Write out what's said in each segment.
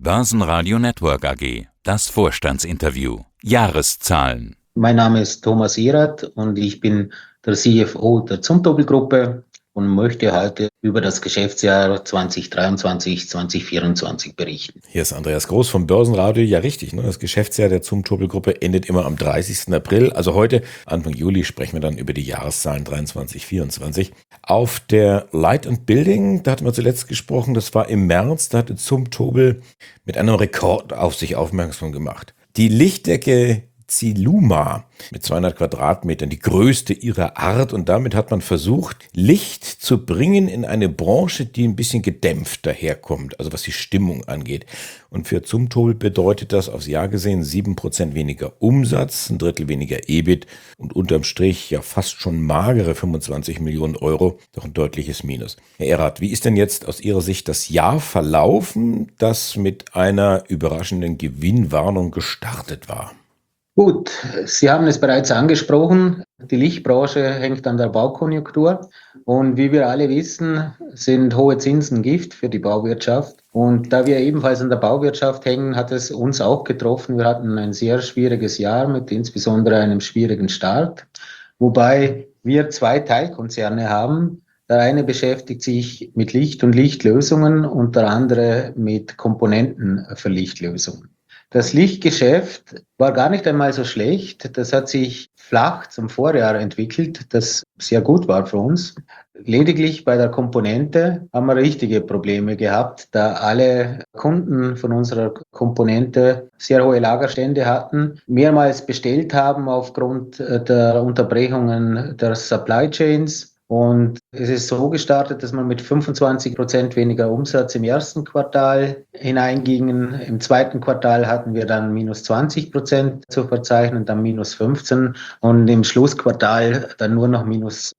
Börsenradio Network AG, das Vorstandsinterview. Jahreszahlen. Mein Name ist Thomas Erath und ich bin der CFO der Zumtobel-Gruppe und möchte heute über das Geschäftsjahr 2023/2024 berichten. Hier ist Andreas Groß vom Börsenradio. Ja, richtig, ne? Das Geschäftsjahr der Zumtobel-Gruppe endet immer am 30. April. Also heute, Anfang Juli, sprechen wir dann über die Jahreszahlen 23/24. Auf der Light & Building, da hatten wir zuletzt gesprochen, das war im März, da hatte Zumtobel mit einem Rekord auf sich aufmerksam gemacht. Die Lichtdecke Ziluma mit 200 Quadratmetern, die größte ihrer Art, und damit hat man versucht, Licht zu bringen in eine Branche, die ein bisschen gedämpft daherkommt, also was die Stimmung angeht. Und für Zumtobel bedeutet das aufs Jahr gesehen 7% weniger Umsatz, ein Drittel weniger EBIT und unterm Strich ja fast schon magere 25 Millionen Euro, doch ein deutliches Minus. Herr Erath, wie ist denn jetzt aus Ihrer Sicht das Jahr verlaufen, das mit einer überraschenden Gewinnwarnung gestartet war? Gut, Sie haben es bereits angesprochen, die Lichtbranche hängt an der Baukonjunktur und wie wir alle wissen, sind hohe Zinsen Gift für die Bauwirtschaft. Und da wir ebenfalls an der Bauwirtschaft hängen, hat es uns auch getroffen. Wir hatten ein sehr schwieriges Jahr mit insbesondere einem schwierigen Start, wobei wir zwei Teilkonzerne haben. Der eine beschäftigt sich mit Licht und Lichtlösungen und der andere mit Komponenten für Lichtlösungen. Das Lichtgeschäft war gar nicht einmal so schlecht. Das hat sich flach zum Vorjahr entwickelt, das sehr gut war für uns. Lediglich bei der Komponente haben wir richtige Probleme gehabt, da alle Kunden von unserer Komponente sehr hohe Lagerstände hatten, mehrmals bestellt haben aufgrund der Unterbrechungen der Supply Chains. Und es ist so gestartet, dass man mit 25% weniger Umsatz im ersten Quartal hineingingen. Im zweiten Quartal hatten wir dann minus 20% zu verzeichnen, dann minus 15% und im Schlussquartal dann nur noch minus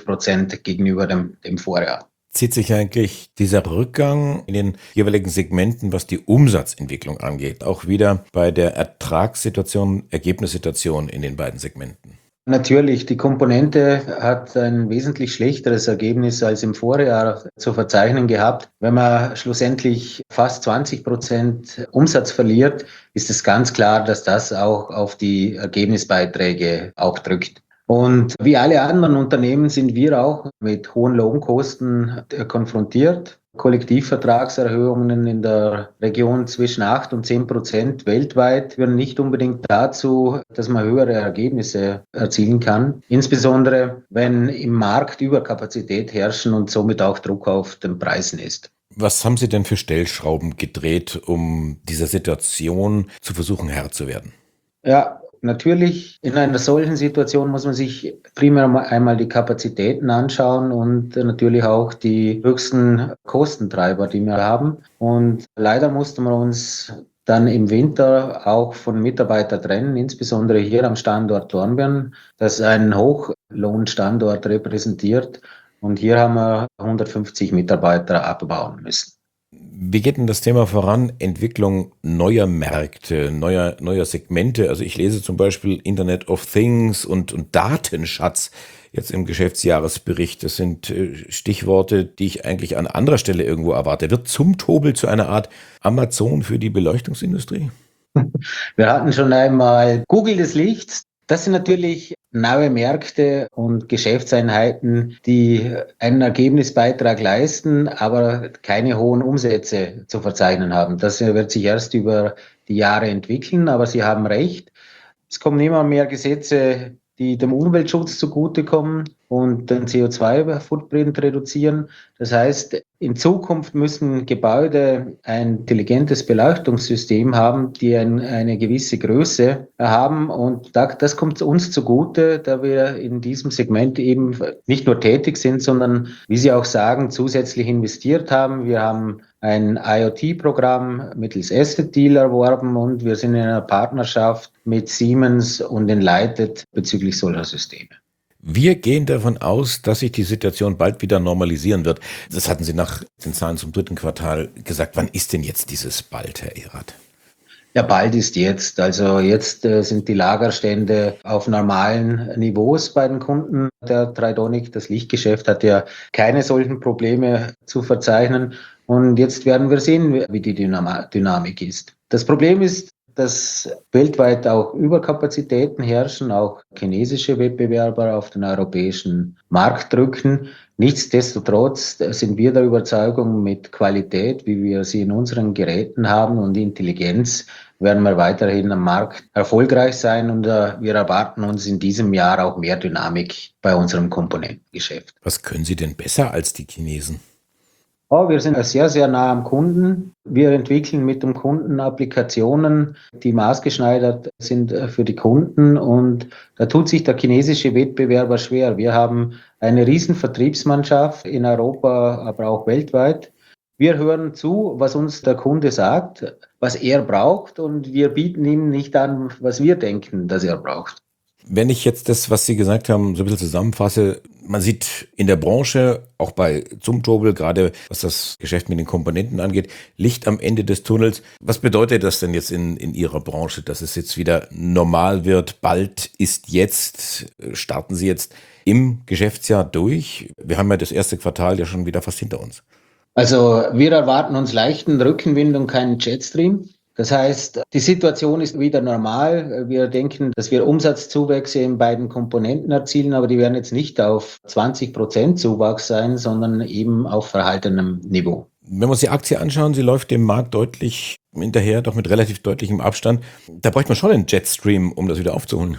12% gegenüber dem Vorjahr. Zieht sich eigentlich dieser Rückgang in den jeweiligen Segmenten, was die Umsatzentwicklung angeht, auch wieder bei der Ertragssituation, Ergebnissituation in den beiden Segmenten? Natürlich, die Komponente hat ein wesentlich schlechteres Ergebnis als im Vorjahr zu verzeichnen gehabt. Wenn man schlussendlich fast 20% Umsatz verliert, ist es ganz klar, dass das auch auf die Ergebnisbeiträge auch drückt. Und wie alle anderen Unternehmen sind wir auch mit hohen Lohnkosten konfrontiert. Kollektivvertragserhöhungen in der Region zwischen 8 und 10% weltweit führen nicht unbedingt dazu, dass man höhere Ergebnisse erzielen kann. Insbesondere, wenn im Markt Überkapazität herrschen und somit auch Druck auf den Preisen ist. Was haben Sie denn für Stellschrauben gedreht, um dieser Situation zu versuchen, Herr zu werden? Ja, natürlich, in einer solchen Situation muss man sich primär einmal die Kapazitäten anschauen und natürlich auch die höchsten Kostentreiber, die wir haben. Und leider mussten wir uns dann im Winter auch von Mitarbeitern trennen, insbesondere hier am Standort Dornbirn, das einen Hochlohnstandort repräsentiert. Und hier haben wir 150 Mitarbeiter abbauen müssen. Wie geht denn das Thema voran? Entwicklung neuer Märkte, neuer Segmente. Also ich lese zum Beispiel Internet of Things und Datenschatz jetzt im Geschäftsjahresbericht. Das sind Stichworte, die ich eigentlich an anderer Stelle irgendwo erwarte. Wird Zumtobel zu einer Art Amazon für die Beleuchtungsindustrie? Wir hatten schon einmal Google des Lichts. Das sind natürlich neue Märkte und Geschäftseinheiten, die einen Ergebnisbeitrag leisten, aber keine hohen Umsätze zu verzeichnen haben. Das wird sich erst über die Jahre entwickeln, aber Sie haben recht. Es kommen immer mehr Gesetze, die dem Umweltschutz zugutekommen und den CO2-Footprint reduzieren. Das heißt, in Zukunft müssen Gebäude ein intelligentes Beleuchtungssystem haben, die eine gewisse Größe haben. Und das kommt uns zugute, da wir in diesem Segment eben nicht nur tätig sind, sondern, wie Sie auch sagen, zusätzlich investiert haben. Wir haben ein IoT-Programm mittels Asset Deal erworben und wir sind in einer Partnerschaft mit Siemens und Enlighted bezüglich solcher Systeme. Wir gehen davon aus, dass sich die Situation bald wieder normalisieren wird. Das hatten Sie nach den Zahlen zum dritten Quartal gesagt. Wann ist denn jetzt dieses bald, Herr Erath? Ja, bald ist jetzt. Also jetzt sind die Lagerstände auf normalen Niveaus bei den Kunden. Der Tridonic, das Lichtgeschäft, hat ja keine solchen Probleme zu verzeichnen. Und jetzt werden wir sehen, wie die Dynamik ist. Das Problem ist, dass weltweit auch Überkapazitäten herrschen, auch chinesische Wettbewerber auf den europäischen Markt drücken. Nichtsdestotrotz sind wir der Überzeugung, mit Qualität, wie wir sie in unseren Geräten haben und Intelligenz, werden wir weiterhin am Markt erfolgreich sein und wir erwarten uns in diesem Jahr auch mehr Dynamik bei unserem Komponentengeschäft. Was können Sie denn besser als die Chinesen? Wir sind sehr, sehr nah am Kunden. Wir entwickeln mit dem Kunden Applikationen, die maßgeschneidert sind für die Kunden. Und da tut sich der chinesische Wettbewerber schwer. Wir haben eine riesen Vertriebsmannschaft in Europa, aber auch weltweit. Wir hören zu, was uns der Kunde sagt, was er braucht. Und wir bieten ihm nicht an, was wir denken, dass er braucht. Wenn ich jetzt das, was Sie gesagt haben, so ein bisschen zusammenfasse, man sieht in der Branche, auch bei Zumtobel, gerade was das Geschäft mit den Komponenten angeht, Licht am Ende des Tunnels. Was bedeutet das denn jetzt in Ihrer Branche, dass es jetzt wieder normal wird? Bald ist jetzt, starten Sie jetzt im Geschäftsjahr durch? Wir haben ja das erste Quartal ja schon wieder fast hinter uns. Also wir erwarten uns leichten Rückenwind und keinen Jetstream. Das heißt, die Situation ist wieder normal. Wir denken, dass wir Umsatzzuwächse in beiden Komponenten erzielen, aber die werden jetzt nicht auf 20% Zuwachs sein, sondern eben auf verhaltenem Niveau. Wenn wir uns die Aktie anschauen, sie läuft dem Markt deutlich hinterher, doch mit relativ deutlichem Abstand. Da bräuchte man schon einen Jetstream, um das wieder aufzuholen.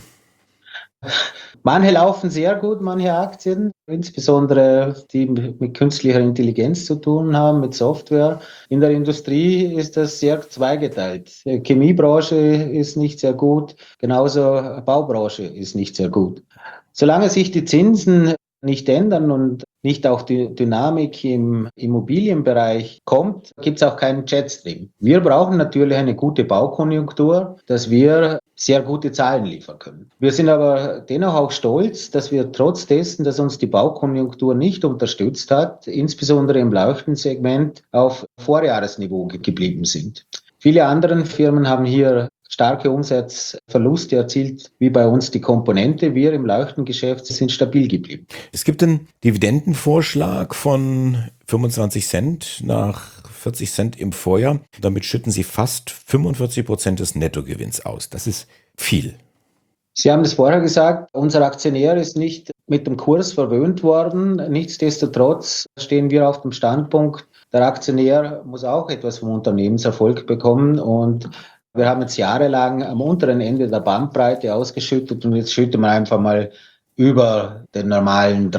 Manche laufen sehr gut, manche Aktien, insbesondere die mit künstlicher Intelligenz zu tun haben, mit Software. In der Industrie ist das sehr zweigeteilt. Die Chemiebranche ist nicht sehr gut, genauso Baubranche ist nicht sehr gut. Solange sich die Zinsen nicht ändern und nicht auch die Dynamik im Immobilienbereich kommt, gibt es auch keinen Jetstream. Wir brauchen natürlich eine gute Baukonjunktur, dass wir sehr gute Zahlen liefern können. Wir sind aber dennoch auch stolz, dass wir trotz dessen, dass uns die Baukonjunktur nicht unterstützt hat, insbesondere im Leuchtensegment auf Vorjahresniveau geblieben sind. Viele andere Firmen haben hier starke Umsatzverluste erzielt, wie bei uns die Komponente. Wir im Leuchtengeschäft sind stabil geblieben. Es gibt einen Dividendenvorschlag von 25 Cent nach 40 Cent im Vorjahr. Damit schütten Sie fast 45% des Nettogewinns aus. Das ist viel. Sie haben es vorher gesagt, unser Aktionär ist nicht mit dem Kurs verwöhnt worden. Nichtsdestotrotz stehen wir auf dem Standpunkt, der Aktionär muss auch etwas vom Unternehmenserfolg bekommen und wir haben jetzt jahrelang am unteren Ende der Bandbreite ausgeschüttet und jetzt schütten wir einfach mal über den normalen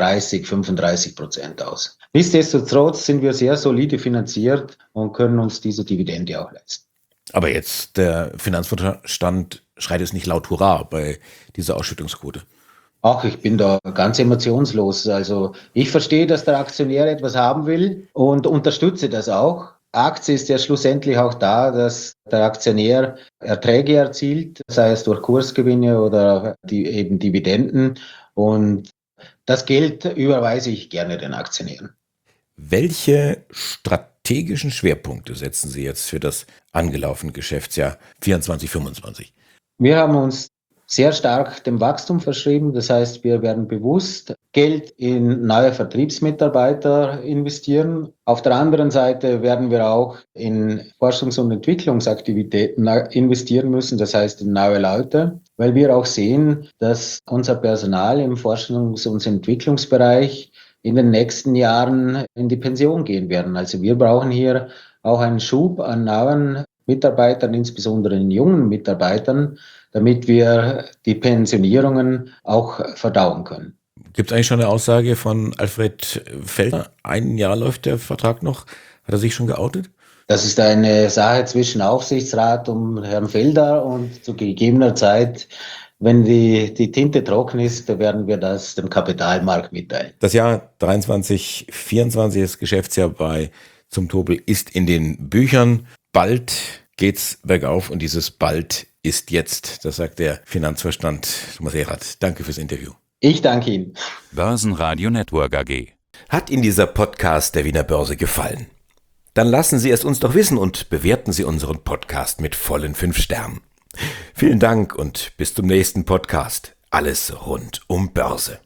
30-35% aus. Nichtsdestotrotz sind wir sehr solide finanziert und können uns diese Dividende auch leisten. Aber jetzt, der Finanzvorstand schreit es nicht laut Hurra bei dieser Ausschüttungsquote. Ach, ich bin da ganz emotionslos. Also ich verstehe, dass der Aktionär etwas haben will und unterstütze das auch. Aktie ist ja schlussendlich auch da, dass der Aktionär Erträge erzielt, sei es durch Kursgewinne oder eben Dividenden. Und das Geld überweise ich gerne den Aktionären. Welche strategischen Schwerpunkte setzen Sie jetzt für das angelaufene Geschäftsjahr 24/25? Wir haben uns sehr stark dem Wachstum verschrieben. Das heißt, wir werden bewusst Geld in neue Vertriebsmitarbeiter investieren. Auf der anderen Seite werden wir auch in Forschungs- und Entwicklungsaktivitäten investieren müssen, das heißt in neue Leute, weil wir auch sehen, dass unser Personal im Forschungs- und Entwicklungsbereich in den nächsten Jahren in die Pension gehen werden. Also wir brauchen hier auch einen Schub an neuen Mitarbeitern, insbesondere in jungen Mitarbeitern, damit wir die Pensionierungen auch verdauen können. Gibt es eigentlich schon eine Aussage von Alfred Feldner? Ein Jahr läuft der Vertrag noch. Hat er sich schon geoutet? Das ist eine Sache zwischen Aufsichtsrat und Herrn Felder und zu gegebener Zeit, wenn die Tinte trocken ist, werden wir das dem Kapitalmarkt mitteilen. Das Jahr 23/24, das Geschäftsjahr bei Zumtobel, ist in den Büchern. Bald geht's bergauf und dieses bald ist jetzt. Das sagt der Finanzvorstand Thomas Erath. Danke fürs Interview. Ich danke Ihnen. Börsenradio Network AG. Hat Ihnen dieser Podcast der Wiener Börse gefallen? Dann lassen Sie es uns doch wissen und bewerten Sie unseren Podcast mit vollen 5 Sternen. Vielen Dank und bis zum nächsten Podcast. Alles rund um Börse.